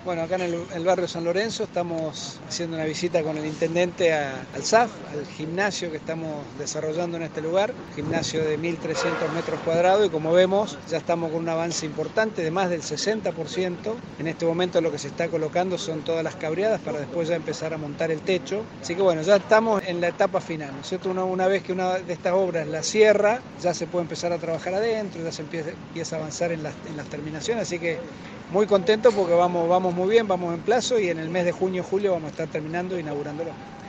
Bueno, acá en el barrio San Lorenzo estamos haciendo una visita con el intendente al SAF, al gimnasio que estamos desarrollando en este lugar, gimnasio de 1.300 metros cuadrados, y como vemos ya estamos con un avance importante de más del 60%. En este momento lo que se está colocando son todas las cabreadas para después ya empezar a montar el techo. Así que bueno, ya estamos en la etapa final, ¿no es cierto? Una vez que una de estas obras la cierra, ya se puede empezar a trabajar adentro, ya se empieza a avanzar en las terminaciones, así que muy contento porque vamos muy bien, vamos en plazo y en el mes de junio-julio vamos a estar terminando e inaugurándolo.